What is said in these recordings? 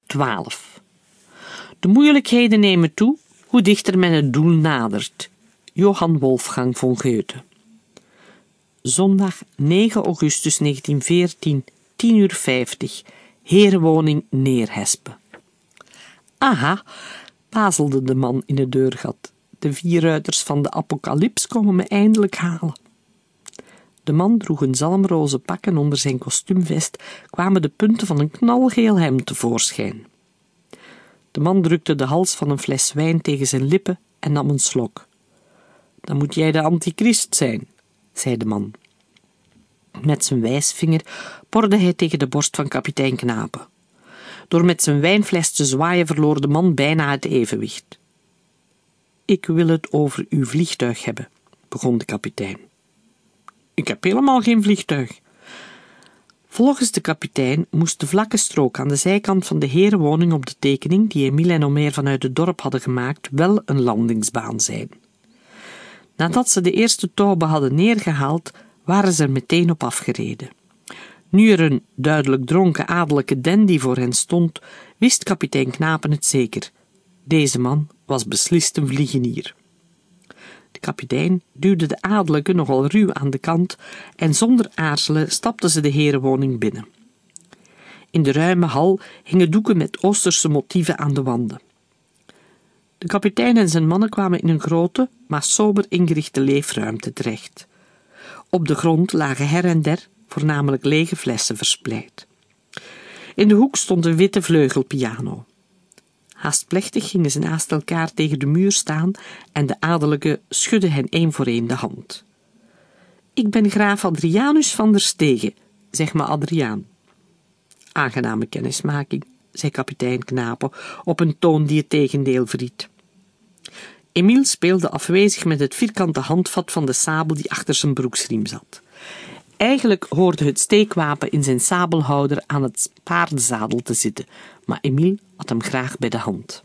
12. De moeilijkheden nemen toe hoe dichter men het doel nadert. Johann Wolfgang von Goethe. Zondag 9 augustus 1914, 10:50, herenwoning Neerhespe. Aha, bazelde de man in het deurgat. De 4 ruiters van de apocalyps komen me eindelijk halen. De man droeg een zalmroze pak en onder zijn kostuumvest kwamen de punten van een knalgeel hemd tevoorschijn. De man drukte de hals van een fles wijn tegen zijn lippen en nam een slok. Dan moet jij de antichrist zijn, zei de man. Met zijn wijsvinger porde hij tegen de borst van kapitein Knape. Door met zijn wijnfles te zwaaien verloor de man bijna het evenwicht. Ik wil het over uw vliegtuig hebben, begon de kapitein. Ik heb helemaal geen vliegtuig. Volgens de kapitein moest de vlakke strook aan de zijkant van de herenwoning op de tekening die Emile en Omer vanuit het dorp hadden gemaakt wel een landingsbaan zijn. Nadat ze de eerste taube hadden neergehaald, waren ze er meteen op afgereden. Nu er een duidelijk dronken adellijke dandy voor hen stond, wist kapitein Knapen het zeker. Deze man was beslist een vliegenier. De kapitein duwde de adellijke nogal ruw aan de kant en zonder aarzelen stapten ze de herenwoning binnen. In de ruime hal hingen doeken met Oosterse motieven aan de wanden. De kapitein en zijn mannen kwamen in een grote, maar sober ingerichte leefruimte terecht. Op de grond lagen her en der voornamelijk lege flessen verspreid. In de hoek stond een witte vleugelpiano. Haast plechtig gingen ze naast elkaar tegen de muur staan en de adellijke schudde hen één voor één de hand. Ik ben graaf Adrianus van der Stegen, zeg maar Adriaan. Aangename kennismaking, zei kapitein Knape op een toon die het tegendeel verried. Emile speelde afwezig met het vierkante handvat van de sabel die achter zijn broeksriem zat. Eigenlijk hoorde het steekwapen in zijn sabelhouder aan het paardenzadel te zitten, maar Emile had hem graag bij de hand.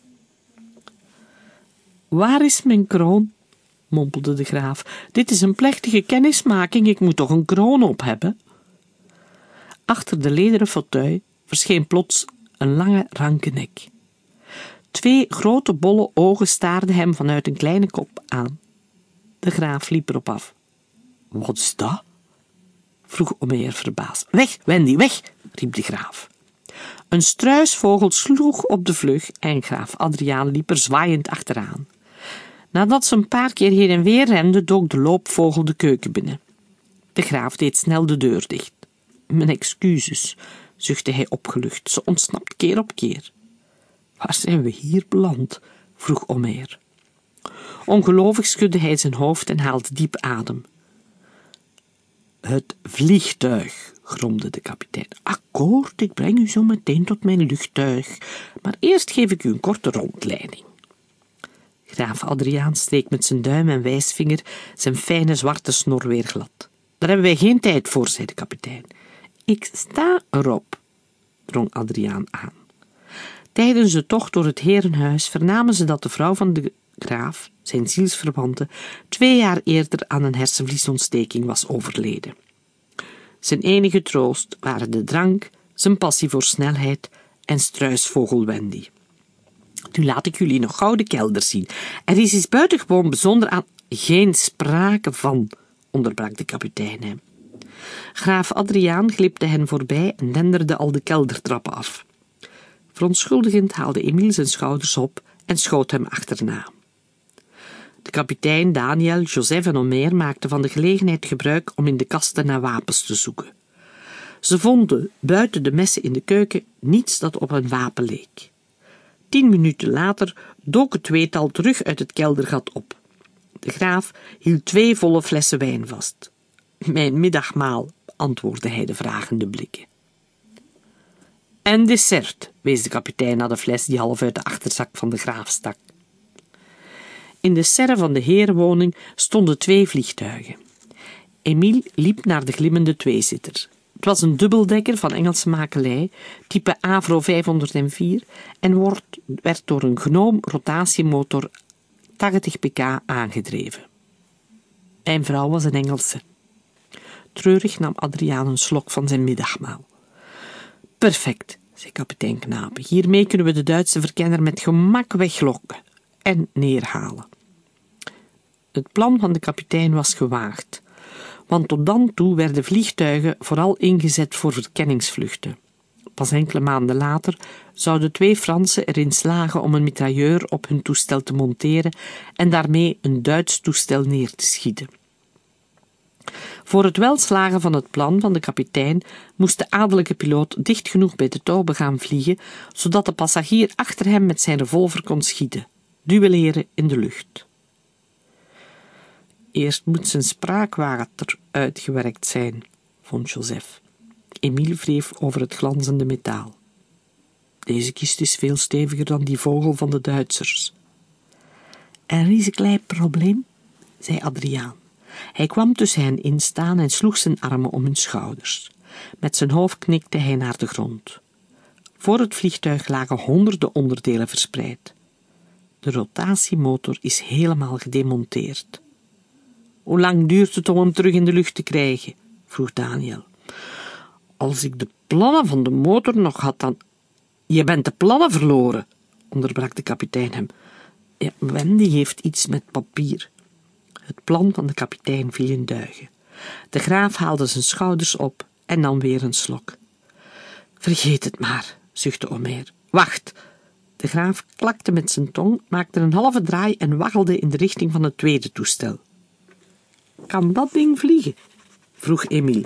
Waar is mijn kroon? mompelde de graaf. Dit is een plechtige kennismaking, ik moet toch een kroon op hebben? Achter de lederen fauteuil verscheen plots een lange, ranke nek. 2 grote bolle ogen staarden hem vanuit een kleine kop aan. De graaf liep erop af. Wat is dat? vroeg Omer verbaasd. Weg, Wendy, weg, riep de graaf. Een struisvogel sloeg op de vlug en graaf Adriaan liep er zwaaiend achteraan. Nadat ze een paar keer heen en weer rende, dook de loopvogel de keuken binnen. De graaf deed snel de deur dicht. Mijn excuses, zuchtte hij opgelucht. Ze ontsnapt keer op keer. Waar zijn we hier beland? vroeg Omer. Ongelovig schudde hij zijn hoofd en haalde diep adem. Het vliegtuig, gromde de kapitein. Akkoord, ik breng u zo meteen tot mijn luchttuig, maar eerst geef ik u een korte rondleiding. Graaf Adriaan streek met zijn duim en wijsvinger zijn fijne zwarte snor weer glad. Daar hebben wij geen tijd voor, zei de kapitein. Ik sta erop, drong Adriaan aan. Tijdens de tocht door het herenhuis vernamen ze dat de vrouw van de graaf, zijn zielsverwante, 2 jaar eerder aan een hersenvliesontsteking was overleden. Zijn enige troost waren de drank, zijn passie voor snelheid en struisvogel Wendy. Nu laat ik jullie nog gauw de kelder zien. Er is iets buitengewoon bijzonder aan... Geen sprake van, onderbrak de kapitein hem. Graaf Adriaan glipte hen voorbij en denderde al de keldertrappen af. Verontschuldigend haalde Emile zijn schouders op en schoot hem achterna. De kapitein, Daniel, Joseph en Omer maakten van de gelegenheid gebruik om in de kasten naar wapens te zoeken. Ze vonden, buiten de messen in de keuken, niets dat op een wapen leek. 10 minuten later dook het tweetal terug uit het keldergat op. De graaf hield 2 volle flessen wijn vast. Mijn middagmaal, antwoordde hij de vragende blikken. En dessert, wees de kapitein naar de fles die half uit de achterzak van de graaf stak. In de serre van de herenwoning stonden 2 vliegtuigen. Emile liep naar de glimmende tweezitter. Het was een dubbeldekker van Engelse makelij, type Avro 504, en werd door een Gnome rotatiemotor 80 pk aangedreven. Mijn vrouw was een Engelse. Treurig nam Adriaan een slok van zijn middagmaal. Perfect, zei kapitein Knapen. Hiermee kunnen we de Duitse verkenner met gemak weglokken en neerhalen. Het plan van de kapitein was gewaagd, want tot dan toe werden vliegtuigen vooral ingezet voor verkenningsvluchten. Pas enkele maanden later zouden 2 Fransen erin slagen om een mitrailleur op hun toestel te monteren en daarmee een Duits toestel neer te schieten. Voor het welslagen van het plan van de kapitein moest de adellijke piloot dicht genoeg bij de taube gaan vliegen, zodat de passagier achter hem met zijn revolver kon schieten, duelleren in de lucht. Eerst moet zijn spraakwater uitgewerkt zijn, vond Joseph. Emile wreef over het glanzende metaal. Deze kist is veel steviger dan die vogel van de Duitsers. Er is een klein probleem, zei Adriaan. Hij kwam tussen hen in staan en sloeg zijn armen om hun schouders. Met zijn hoofd knikte hij naar de grond. Voor het vliegtuig lagen honderden onderdelen verspreid. De rotatiemotor is helemaal gedemonteerd. Hoe lang duurt het om hem terug in de lucht te krijgen? Vroeg Daniel. Als ik de plannen van de motor nog had, dan... Je bent de plannen verloren, onderbrak de kapitein hem. Ja, Wendy heeft iets met papier. Het plan van de kapitein viel in duigen. De graaf haalde zijn schouders op en nam weer een slok. Vergeet het maar, zuchtte Omer. Wacht! De graaf klakte met zijn tong, maakte een halve draai en waggelde in de richting van het tweede toestel. Kan dat ding vliegen? Vroeg Emile.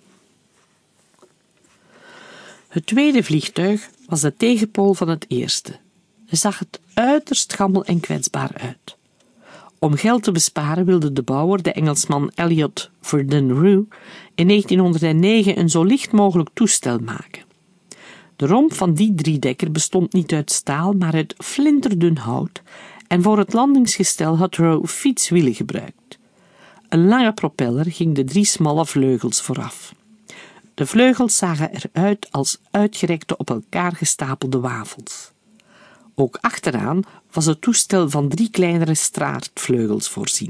Het tweede vliegtuig was de tegenpool van het eerste. Hij zag het uiterst gammel en kwetsbaar uit. Om geld te besparen wilde de bouwer, de Engelsman Elliot Verden-Rue, in 1909 een zo licht mogelijk toestel maken. De romp van die driedekker bestond niet uit staal, maar uit flinterdun hout en voor het landingsgestel had Rowe fietswielen gebruikt. Een lange propeller ging de 3 smalle vleugels vooraf. De vleugels zagen eruit als uitgerekte op elkaar gestapelde wafels. Ook achteraan was het toestel van 3 kleinere straatvleugels voorzien.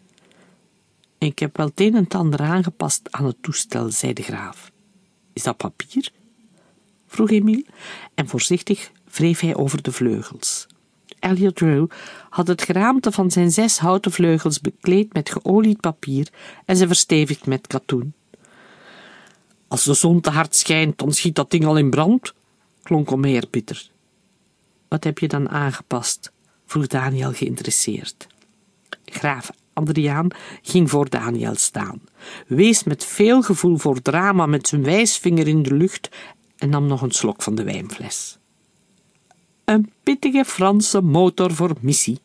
Ik heb wel het een en het ander aangepast aan het toestel, zei de graaf. Is dat papier? Vroeg Emile en voorzichtig wreef hij over de vleugels. Elliot Rowe had het geraamte van zijn 6 houten vleugels bekleed met geolied papier en ze verstevigd met katoen. Als de zon te hard schijnt, dan schiet dat ding al in brand, klonk Omer bitter. Wat heb je dan aangepast? Vroeg Daniel geïnteresseerd. Graaf Adriaan ging voor Daniel staan, wees met veel gevoel voor drama met zijn wijsvinger in de lucht en nam nog een slok van de wijnfles. Een pittige Franse motor voor missie.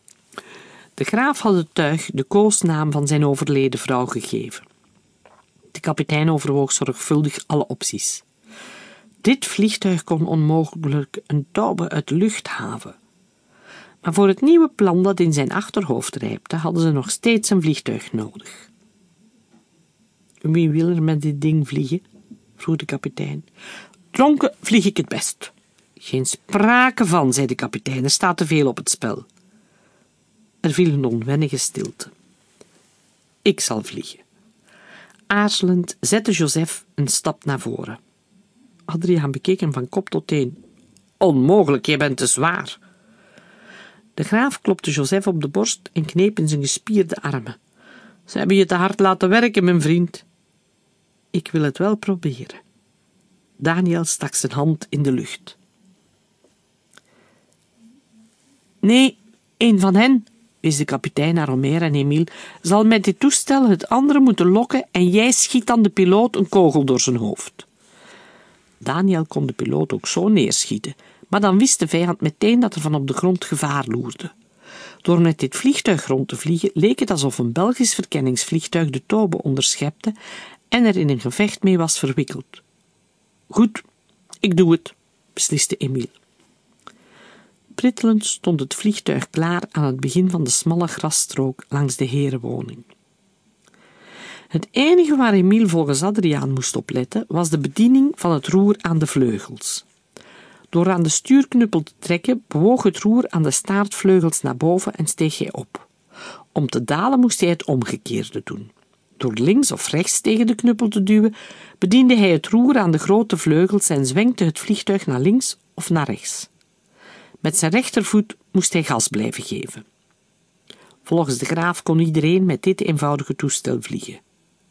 De graaf had het tuig de koosnaam van zijn overleden vrouw gegeven. De kapitein overwoog zorgvuldig alle opties. Dit vliegtuig kon onmogelijk een taube uit de lucht haven. Maar voor het nieuwe plan dat in zijn achterhoofd rijpte, hadden ze nog steeds een vliegtuig nodig. Wie wil er met dit ding vliegen? Vroeg de kapitein. Dronken vlieg ik het best. Geen sprake van, zei de kapitein, er staat te veel op het spel. Er viel een onwennige stilte. Ik zal vliegen. Aarzelend zette Joseph een stap naar voren. Adriaan bekeek hem van kop tot teen. Onmogelijk, jij bent te zwaar. De graaf klopte Joseph op de borst en kneep in zijn gespierde armen. Ze hebben je te hard laten werken, mijn vriend. Ik wil het wel proberen. Daniel stak zijn hand in de lucht. Nee, een van hen, wees de kapitein naar Omer en Emile, zal met dit toestel het andere moeten lokken en jij schiet dan de piloot een kogel door zijn hoofd. Daniel kon de piloot ook zo neerschieten, maar dan wist de vijand meteen dat er van op de grond gevaar loerde. Door met dit vliegtuig rond te vliegen leek het alsof een Belgisch verkenningsvliegtuig de taube onderschepte en er in een gevecht mee was verwikkeld. Goed, ik doe het, besliste Emile. Prittelend stond het vliegtuig klaar aan het begin van de smalle grasstrook langs de herenwoning. Het enige waar Emile volgens Adriaan moest opletten was de bediening van het roer aan de vleugels. Door aan de stuurknuppel te trekken bewoog het roer aan de staartvleugels naar boven en steeg hij op. Om te dalen moest hij het omgekeerde doen. Door links of rechts tegen de knuppel te duwen, bediende hij het roer aan de grote vleugels en zwenkte het vliegtuig naar links of naar rechts. Met zijn rechtervoet moest hij gas blijven geven. Volgens de graaf kon iedereen met dit eenvoudige toestel vliegen.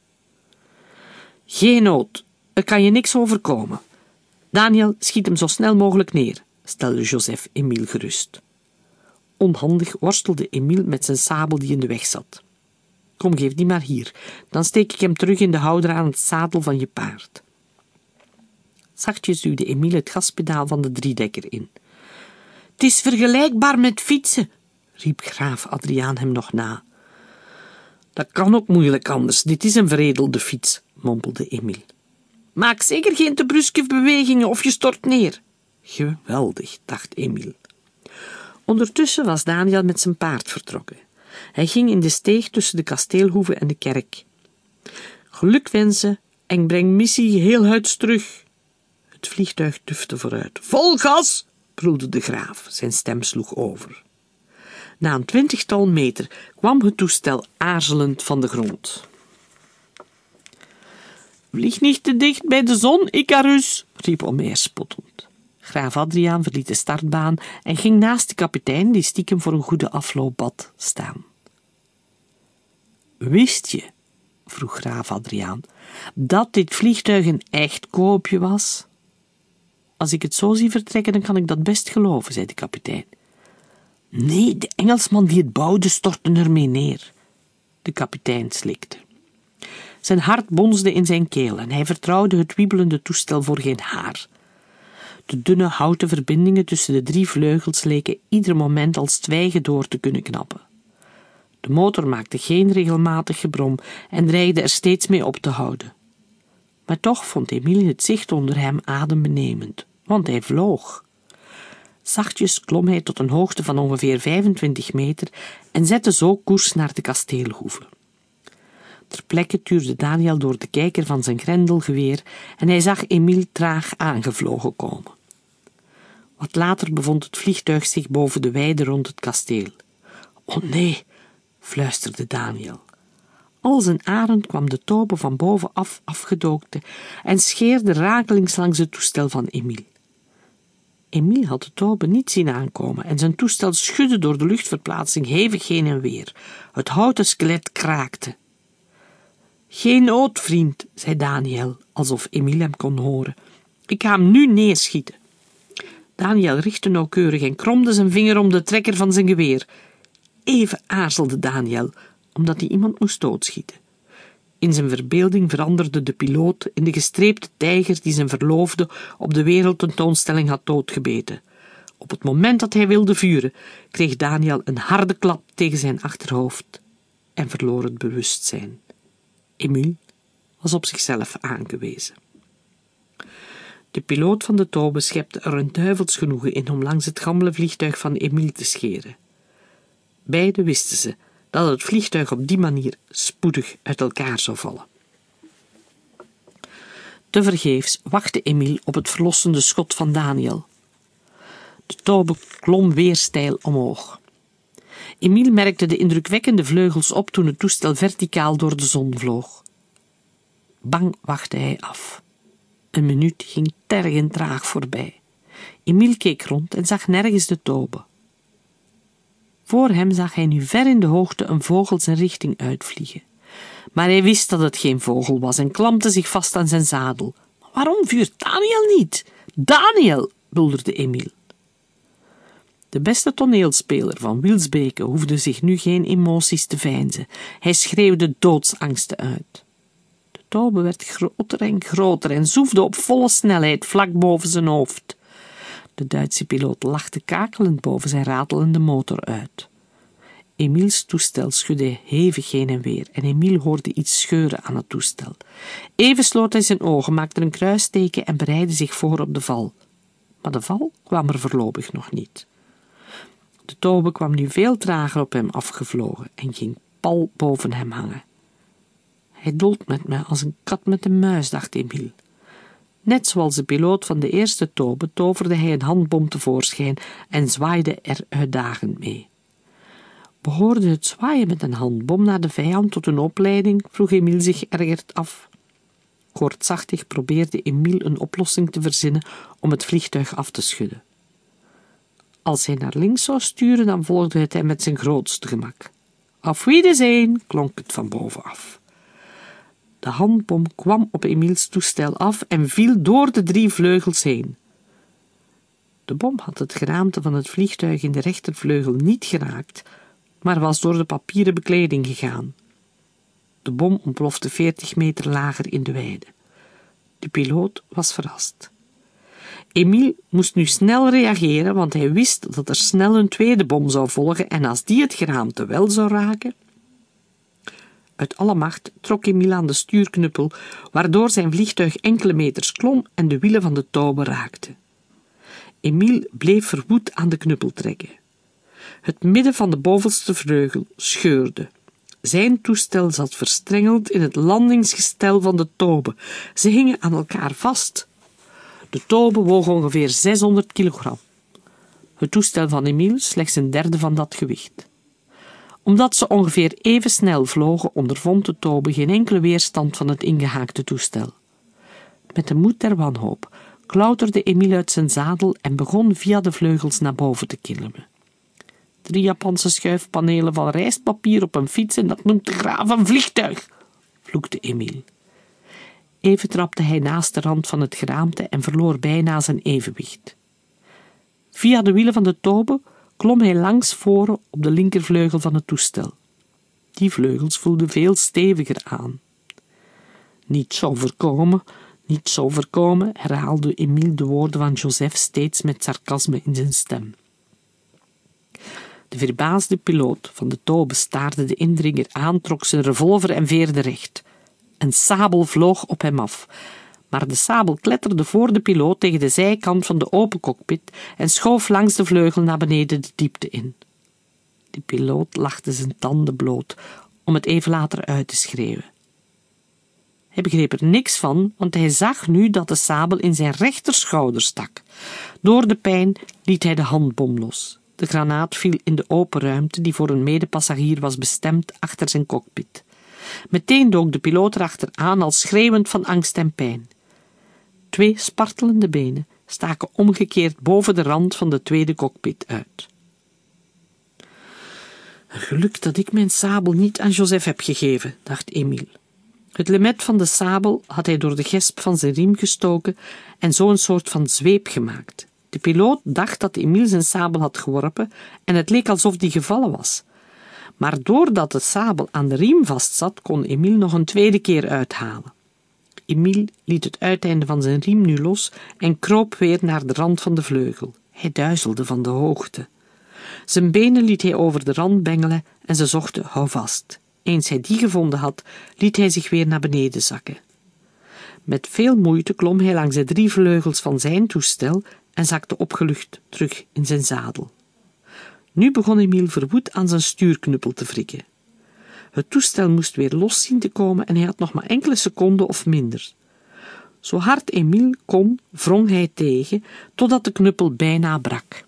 Geen nood, er kan je niks overkomen. Daniel, schiet hem zo snel mogelijk neer, stelde Joseph Émile gerust. Onhandig worstelde Émile met zijn sabel die in de weg zat. Kom, geef die maar hier, dan steek ik hem terug in de houder aan het zadel van je paard. Zachtjes duwde Émile het gaspedaal van de driedekker in. Het is vergelijkbaar met fietsen, riep graaf Adriaan hem nog na. Dat kan ook moeilijk anders, dit is een veredelde fiets, mompelde Émile. Maak zeker geen te bruske bewegingen of je stort neer. Geweldig, dacht Émile. Ondertussen was Daniel met zijn paard vertrokken. Hij ging in de steeg tussen de kasteelhoeve en de kerk. Geluk wensen en breng missie heel huids terug. Het vliegtuig tufte vooruit. Vol gas, brulde de graaf. Zijn stem sloeg over. Na een 20-tal meter kwam het toestel aarzelend van de grond. Vlieg niet te dicht bij de zon, Icarus, riep Omer spottend. Graaf Adriaan verliet de startbaan en ging naast de kapitein, die stiekem voor een goede afloop bad, staan. Wist je, vroeg graaf Adriaan, dat dit vliegtuig een echt koopje was? Als ik het zo zie vertrekken, dan kan ik dat best geloven, zei de kapitein. Nee, de Engelsman die het bouwde stortte ermee neer. De kapitein slikte. Zijn hart bonsde in zijn keel en hij vertrouwde het wiebelende toestel voor geen haar. De dunne houten verbindingen tussen de 3 vleugels leken ieder moment als twijgen door te kunnen knappen. De motor maakte geen regelmatig gebrom en dreigde er steeds mee op te houden. Maar toch vond Émile het zicht onder hem adembenemend, want hij vloog. Zachtjes klom hij tot een hoogte van ongeveer 25 meter en zette zo koers naar de kasteelhoeve. Ter plekke tuurde Daniel door de kijker van zijn grendelgeweer en hij zag Émile traag aangevlogen komen. Wat later bevond het vliegtuig zich boven de weide rond het kasteel. O nee, fluisterde Daniel. Als een arend kwam de Tobe van bovenaf afgedookte en scheerde rakelings langs het toestel van Émile. Émile had de Tobe niet zien aankomen en zijn toestel schudde door de luchtverplaatsing hevig heen en weer. Het houten skelet kraakte. Geen nood, vriend, zei Daniel, alsof Émile hem kon horen. Ik ga hem nu neerschieten. Daniel richtte nauwkeurig en kromde zijn vinger om de trekker van zijn geweer. Even aarzelde Daniel, omdat hij iemand moest doodschieten. In zijn verbeelding veranderde de piloot in de gestreepte tijger die zijn verloofde op de wereldtentoonstelling had doodgebeten. Op het moment dat hij wilde vuren, kreeg Daniel een harde klap tegen zijn achterhoofd en verloor het bewustzijn. Émile was op zichzelf aangewezen. De piloot van de Tobe schepte er een duivels genoegen in om langs het gammele vliegtuig van Émile te scheren. Beiden wisten ze dat het vliegtuig op die manier spoedig uit elkaar zou vallen. Tevergeefs wachtte Émile op het verlossende schot van Daniel. De Tobe klom weer steil omhoog. Émile merkte de indrukwekkende vleugels op toen het toestel verticaal door de zon vloog. Bang wachtte hij af. Een minuut ging tergend traag voorbij. Émile keek rond en zag nergens de Tobe. Voor hem zag hij nu ver in de hoogte een vogel zijn richting uitvliegen. Maar hij wist dat het geen vogel was en klampte zich vast aan zijn zadel. Waarom vuurt Daniel niet? Daniel, bulderde Émile. De beste toneelspeler van Wilsbeke hoefde zich nu geen emoties te veinzen. Hij schreeuwde doodsangsten uit. De Tobe werd groter en zoefde op volle snelheid vlak boven zijn hoofd. De Duitse piloot lachte kakelend boven zijn ratelende motor uit. Émiles toestel schudde hevig heen en weer en Émile hoorde iets scheuren aan het toestel. Even sloot hij zijn ogen, maakte een kruisteken en bereidde zich voor op de val. Maar de val kwam er voorlopig nog niet. De Tobe kwam nu veel trager op hem afgevlogen en ging pal boven hem hangen. Hij dolt met me als een kat met een muis, dacht Émile. Net zoals de piloot van de eerste Tobe toverde hij een handbom tevoorschijn en zwaaide er uitdagend mee. Behoorde het zwaaien met een handbom naar de vijand tot een opleiding, vroeg Emiel zich ergerd af. Koortsachtig probeerde Emiel een oplossing te verzinnen om het vliegtuig af te schudden. Als hij naar links zou sturen, dan volgde het hem met zijn grootste gemak. Auf Wiedersehen, klonk het van bovenaf. De handbom kwam op Emiels toestel af en viel door de 3 vleugels heen. De bom had het geraamte van het vliegtuig in de rechtervleugel niet geraakt, maar was door de papieren bekleding gegaan. De bom ontplofte 40 meter lager in de weide. De piloot was verrast. Emiel moest nu snel reageren, want hij wist dat er snel een tweede bom zou volgen en als die het geraamte wel zou raken... Uit alle macht trok Emiel aan de stuurknuppel, waardoor zijn vliegtuig enkele meters klom en de wielen van de touwen raakte. Emiel bleef verwoed aan de knuppel trekken. Het midden van de bovenste vleugel scheurde. Zijn toestel zat verstrengeld in het landingsgestel van de touwen. Ze hingen aan elkaar vast. De touwen wogen ongeveer 600 kilogram. Het toestel van Emiel slechts een derde van dat gewicht. Omdat ze ongeveer even snel vlogen, ondervond de touwe geen enkele weerstand van het ingehaakte toestel. Met de moed der wanhoop klauterde Emiel uit zijn zadel en begon via de vleugels naar boven te klimmen. 3 Japanse schuifpanelen van rijstpapier op een fiets en dat noemt de graaf een vliegtuig, vloekte Emiel. Even trapte hij naast de rand van het geraamte en verloor bijna zijn evenwicht. Via de wielen van de touwe klom hij langs voren op de linkervleugel van het toestel. Die vleugels voelden veel steviger aan. Niet zo voorkomen, herhaalde Emiel de woorden van Joseph steeds met sarcasme in zijn stem. De verbaasde piloot van de touwe staarde de indringer aan, trok zijn revolver en veerde recht. Een sabel vloog op hem af, maar de sabel kletterde voor de piloot tegen de zijkant van de open cockpit en schoof langs de vleugel naar beneden de diepte in. De piloot lachte zijn tanden bloot om het even later uit te schreeuwen. Hij begreep er niks van, want hij zag nu dat de sabel in zijn rechterschouder stak. Door de pijn liet hij de handbom los. De granaat viel in de open ruimte die voor een medepassagier was bestemd achter zijn cockpit. Meteen dook de piloot erachteraan al schreeuwend van angst en pijn. 2 spartelende benen staken omgekeerd boven de rand van de tweede cockpit uit. Geluk dat ik mijn sabel niet aan Joseph heb gegeven, dacht Emiel. Het lemet van de sabel had hij door de gesp van zijn riem gestoken en zo een soort van zweep gemaakt. De piloot dacht dat Emiel zijn sabel had geworpen en het leek alsof die gevallen was. Maar doordat de sabel aan de riem vastzat, kon Emiel nog een tweede keer uithalen. Emiel liet het uiteinde van zijn riem nu los en kroop weer naar de rand van de vleugel. Hij duizelde van de hoogte. Zijn benen liet hij over de rand bengelen en ze zochten houvast. Eens hij die gevonden had, liet hij zich weer naar beneden zakken. Met veel moeite klom hij langs de 3 vleugels van zijn toestel en zakte opgelucht terug in zijn zadel. Nu begon Emiel verwoed aan zijn stuurknuppel te wrikken. Het toestel moest weer los zien te komen en hij had nog maar enkele seconden of minder. Zo hard Emiel kon, wrong hij tegen, totdat de knuppel bijna brak.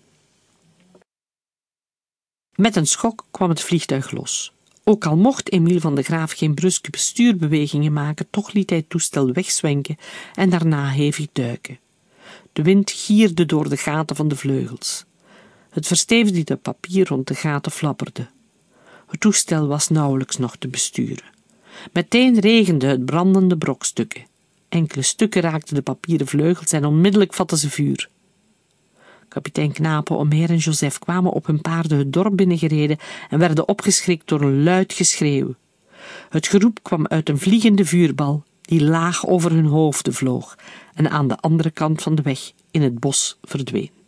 Met een schok kwam het vliegtuig los. Ook al mocht Emiel van de Graaf geen bruske bestuurbewegingen maken, toch liet hij het toestel wegzwenken en daarna hevig duiken. De wind gierde door de gaten van de vleugels. Het verstevigde papier rond de gaten flapperde. Het toestel was nauwelijks nog te besturen. Meteen regende het brandende brokstukken. Enkele stukken raakten de papieren vleugels en onmiddellijk vatten ze vuur. Kapitein Knapen, Omer en Joseph kwamen op hun paarden het dorp binnengereden en werden opgeschrikt door een luid geschreeuw. Het geroep kwam uit een vliegende vuurbal die laag over hun hoofden vloog en aan de andere kant van de weg in het bos verdween.